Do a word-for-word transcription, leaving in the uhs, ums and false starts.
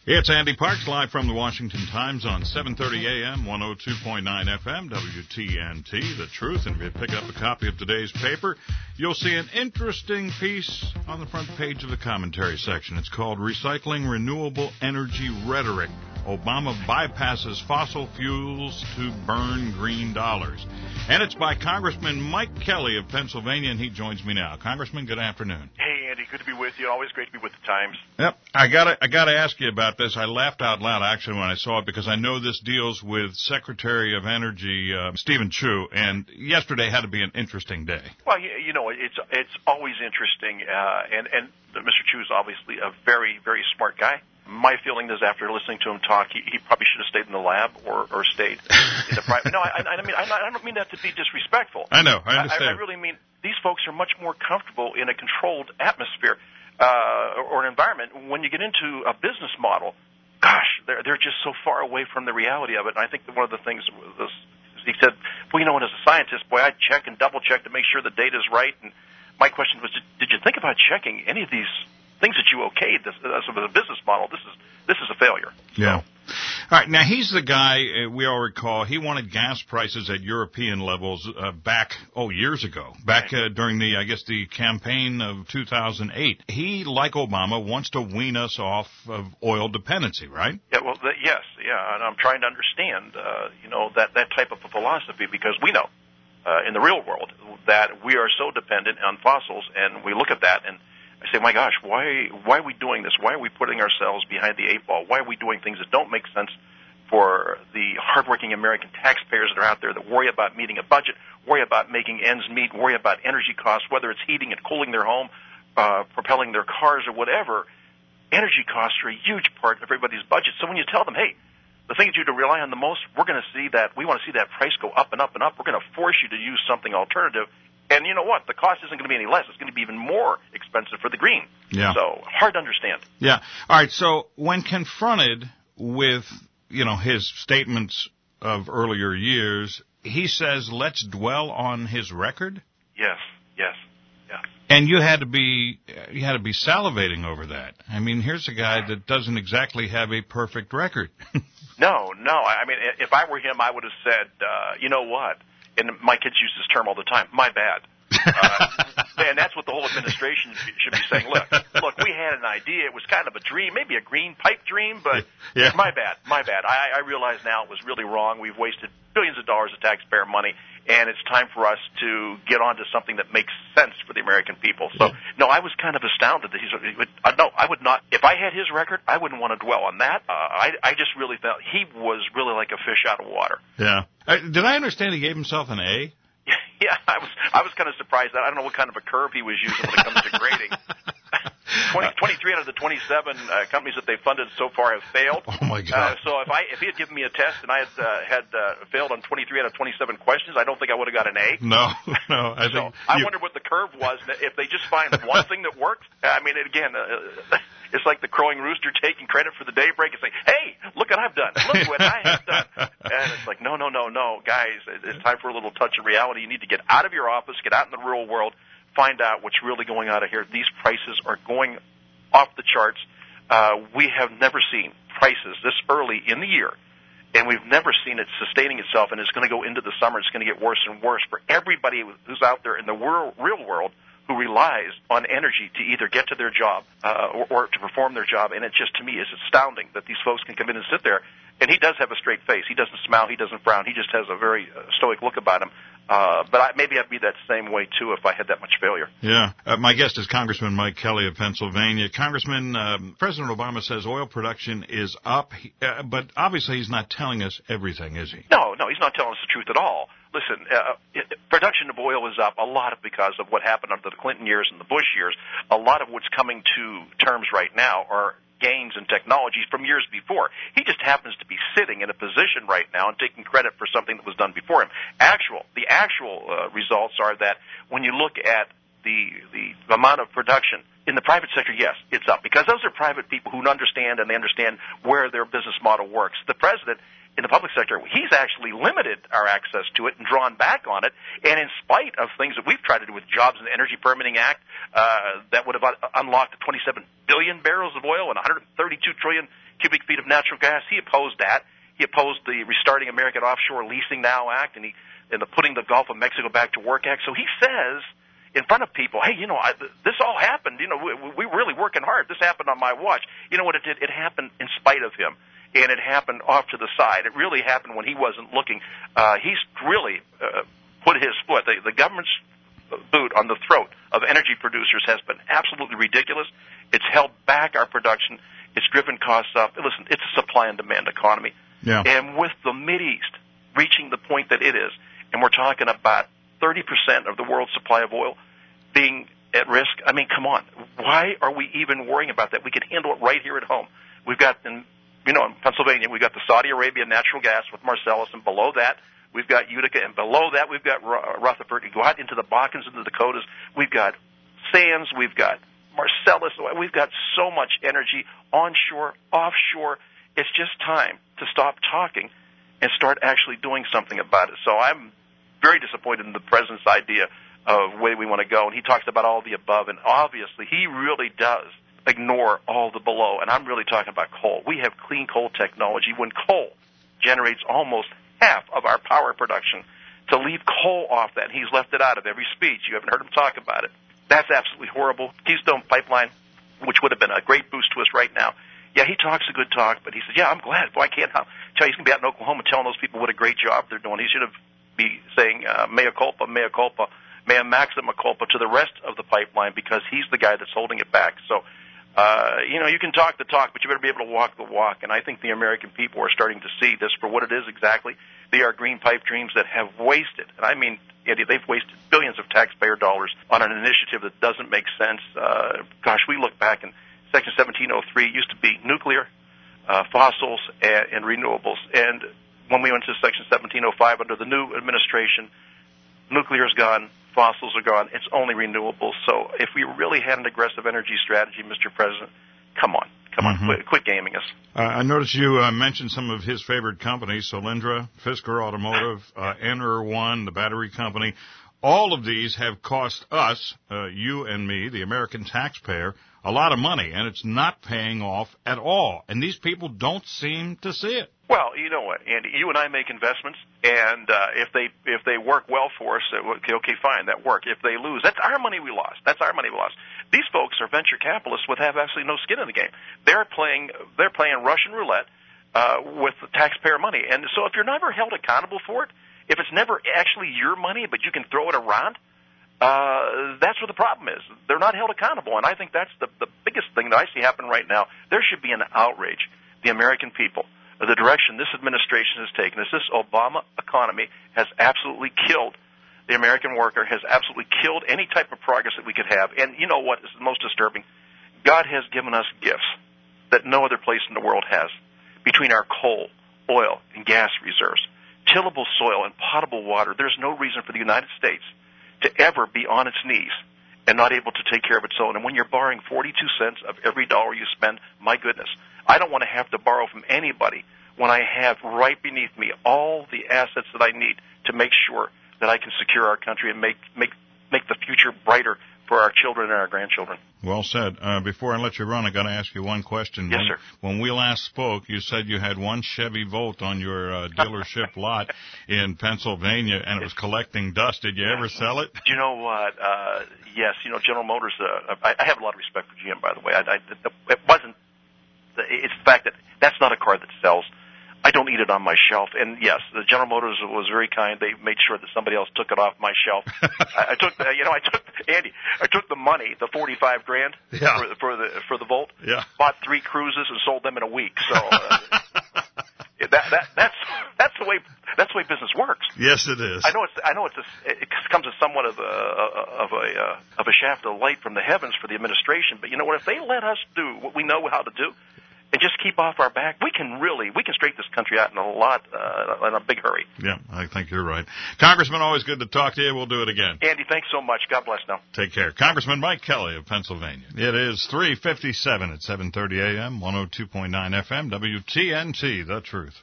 It's Andy Parks live from the Washington Times on seven thirty a m, one oh two point nine F M, W T N T, The Truth. And if you pick up a copy of today's paper, you'll see an interesting piece on the front page of the commentary section. It's called Recycling Renewable Energy Rhetoric. Obama bypasses fossil fuels to burn green dollars. And it's by Congressman Mike Kelly of Pennsylvania, and he joins me now. Congressman, good afternoon. Hey, Andy, good to be with you. Always great to be with the Times. Yep, I gotta, I gotta ask you about this. I laughed out loud actually when I saw it because I know this deals with Secretary of Energy uh, Stephen Chu, and yesterday had to be an interesting day. Well, you, you know, it's it's always interesting, uh, and and Mister Chu is obviously a very very smart guy. My feeling is, after listening to him talk, he, he probably should have stayed in the lab or, or stayed in the private. No, I, I mean, I, I don't mean that to be disrespectful. I know, I understand. I, I really mean these folks are much more comfortable in a controlled atmosphere uh, or, or an environment. When you get into a business model, gosh, they're they're just so far away from the reality of it. And I think that one of the things was, he said, well, you know, and as a scientist, boy, I check and double check to make sure the data's right. And my question was, did, did you think about checking any of these things that you okayed this, as a business model? This is this is a failure. Yeah. So. All right. Now, he's the guy, uh, we all recall, he wanted gas prices at European levels uh, back, oh, years ago, back uh, during the, I guess, the campaign of two thousand eight. He, like Obama, wants to wean us off of oil dependency, right? Yeah, well, the, yes, yeah, and I'm trying to understand, uh, you know, that, that type of a philosophy, because we know uh, in the real world that we are so dependent on fossils, and we look at that and I say, my gosh, why why are we doing this? Why are we putting ourselves behind the eight ball? Why are we doing things that don't make sense for the hardworking American taxpayers that are out there that worry about meeting a budget, worry about making ends meet, worry about energy costs, whether it's heating and cooling their home, uh, propelling their cars or whatever. Energy costs are a huge part of everybody's budget. So when you tell them, hey, the thing that you to rely on the most, we're going to see that, we want to see that price go up and up and up. We're going to force you to use something alternative. And you know what? The cost isn't going to be any less. It's going to be even more expensive for the green. Yeah. So hard to understand. Yeah. All right. So when confronted with, you know, his statements of earlier years, he says, let's dwell on his record. Yes. Yes. Yeah. And you had to be, you had to be salivating over that. I mean, here's a guy that doesn't exactly have a perfect record. no, no. I mean, if I were him, I would have said, uh, you know what? And my kids use this term all the time, my bad. Uh, and that's what the whole administration should be saying. Look, look, we had an idea. It was kind of a dream, maybe a green pipe dream, but yeah. my bad, my bad. I, I realize now it was really wrong. We've wasted billions of dollars of taxpayer money, and it's time for us to get on to something that makes sense for the American people. So, no, I was kind of astounded that he's uh, – no, I would not – if I had his record, I wouldn't want to dwell on that. Uh, I, I just really felt he was really like a fish out of water. Yeah. Uh, did I understand he gave himself an A? Yeah, I was I was kind of surprised that I don't know what kind of a curve he was using when it comes to grading. twenty, twenty-three out of the twenty-seven uh, companies that they've funded so far have failed. Oh my God! Uh, so if I if he had given me a test and I had uh, had uh, failed on twenty-three out of twenty-seven questions, I don't think I would have got an A. No, no. I so think I you... wonder what the curve was. If they just find one thing that works, I mean, again. Uh, It's like the crowing rooster taking credit for the daybreak and saying, hey, look what I've done. Look what I have done. And it's like, no, no, no, no. Guys, it's time for a little touch of reality. You need to get out of your office, get out in the real world, find out what's really going on here. These prices are going off the charts. Uh, we have never seen prices this early in the year, and we've never seen it sustaining itself, and it's going to go into the summer. It's going to get worse and worse for everybody who's out there in the world, real world who relies on energy to either get to their job uh, or, or to perform their job. And it just, to me, is astounding that these folks can come in and sit there. And he does have a straight face. He doesn't smile. He doesn't frown. He just has a very uh, stoic look about him. Uh, but I, maybe I'd be that same way, too, if I had that much failure. Yeah. Uh, my guest is Congressman Mike Kelly of Pennsylvania. Congressman, um, President Obama says oil production is up, uh, but obviously he's not telling us everything, is he? No, no, he's not telling us the truth at all. Listen, uh, it, production of oil is up a lot of because of what happened under the Clinton years and the Bush years. A lot of what's coming to terms right now are gains in technologies from years before. He just happens to be sitting in a position right now and taking credit for something that was done before him. Actual, the actual uh, results are that when you look at the the amount of production in the private sector, yes, it's up because those are private people who understand and they understand where their business model works. The president in the public sector, he's actually limited our access to it and drawn back on it. And in spite of things that we've tried to do with Jobs and Energy Permitting Act, uh, that would have un- unlocked twenty-seven billion barrels of oil and one hundred thirty-two trillion cubic feet of natural gas, he opposed that. He opposed the Restarting American Offshore Leasing Now Act and, he, and the Putting the Gulf of Mexico Back to Work Act. So he says in front of people, hey, you know, I, this all happened. You know, we, we're really working hard. This happened on my watch. You know what it did? It happened in spite of him. And it happened off to the side. It really happened when he wasn't looking. Uh, he's really uh, put his foot, the, the government's boot on the throat of energy producers has been absolutely ridiculous. It's held back our production. It's driven costs up. Listen, it's a supply and demand economy. Yeah. And with the Mideast reaching the point that it is, and we're talking about thirty percent of the world's supply of oil being at risk, I mean, come on. Why are we even worrying about that? We can handle it right here at home. We've got, in, you know, in Pennsylvania, we've got the Saudi Arabia natural gas with Marcellus, and below that, we've got Utica, and below that, we've got Rutherford. You go out into the Balkans, into the Dakotas, we've got sands, we've got Marcellus, we've got so much energy onshore, offshore. It's just time to stop talking and start actually doing something about it. So I'm very disappointed in the president's idea of the way we want to go, and he talks about all the above, and obviously he really does ignore all the below, and I'm really talking about coal. We have clean coal technology. When coal generates almost half of our power production, to leave coal off that, and he's left it out of every speech. You haven't heard him talk about it. That's absolutely horrible. Keystone Pipeline, which would have been a great boost to us right now. Yeah, he talks a good talk, but he says, yeah, I'm glad. Boy, I can't tell you, he's going to be out in Oklahoma telling those people what a great job they're doing. He should have be saying, uh, mea culpa, mea culpa, mea maxima culpa to the rest of the pipeline, because he's the guy that's holding it back. So, uh, you know, you can talk the talk, but you better be able to walk the walk. And I think the American people are starting to see this for what it is exactly. They are green pipe dreams that have wasted, and I mean, Andy, they've wasted billions of taxpayer dollars on an initiative that doesn't make sense. Uh, gosh, we look back, and Section seventeen oh three used to be nuclear, uh, fossils, and, and renewables. And when we went to Section seventeen oh five under the new administration, nuclear's gone, fossils are gone. It's only renewables. So if we really had an aggressive energy strategy, Mister President, come on. Come on, mm-hmm. quit, quit gaming us. Uh, I noticed you uh, mentioned some of his favorite companies, Solyndra, Fisker Automotive, uh, N R one, the battery company. All of these have cost us, uh, you and me, the American taxpayer, a lot of money, and it's not paying off at all. And these people don't seem to see it. Well, you know what, Andy, you and I make investments, and uh, if they if they work well for us, okay, okay, fine, that work. If they lose, that's our money we lost. That's our money we lost. These folks are venture capitalists with have absolutely no skin in the game. They're playing they're playing Russian roulette uh, with the taxpayer money, and so if you're never held accountable for it, if it's never actually your money, but you can throw it around, uh, that's what the problem is. They're not held accountable, and I think that's the the biggest thing that I see happen right now. There should be an outrage. The American people. The direction this administration has taken is this Obama economy has absolutely killed the American worker, has absolutely killed any type of progress that we could have. And you know what is the most disturbing? God has given us gifts that no other place in the world has. Between our coal, oil, and gas reserves, tillable soil, and potable water, there's no reason for the United States to ever be on its knees and not able to take care of its own. And when you're borrowing forty-two cents of every dollar you spend, my goodness, I don't want to have to borrow from anybody when I have right beneath me all the assets that I need to make sure that I can secure our country and make make make the future brighter for our children and our grandchildren. Well said. Uh, before I let you run, I got to ask you one question. Yes, when, sir. When we last spoke, you said you had one Chevy Volt on your uh, dealership lot in Pennsylvania, and it was collecting dust. Did you ever sell it? You know what? Uh, yes. You know, General Motors. Uh, I, I have a lot of respect for G M, by the way. I, I, it wasn't. It's the fact that that's not a car that sells. I don't need it on my shelf. And yes, the General Motors was very kind. They made sure that somebody else took it off my shelf. I, I took, the, you know, I took Andy. I took the money, the forty-five grand yeah. for, for the for the Volt. Yeah. Bought three cruises and sold them in a week. So uh, that that that's that's the way that's the way business works. Yes, it is. I know it's I know it's a, it comes as somewhat of a of a uh, of a shaft of light from the heavens for the administration. But you know what? If they let us do what we know how to do, and just keep off our back, we can really, we can straighten this country out in a lot, uh, in a big hurry. Yeah, I think you're right. Congressman, always good to talk to you. We'll do it again. Andy, thanks so much. God bless now. Take care. Congressman Mike Kelly of Pennsylvania. It is three fifty-seven at seven thirty a.m., one oh two point nine F M, W T N T, The Truth.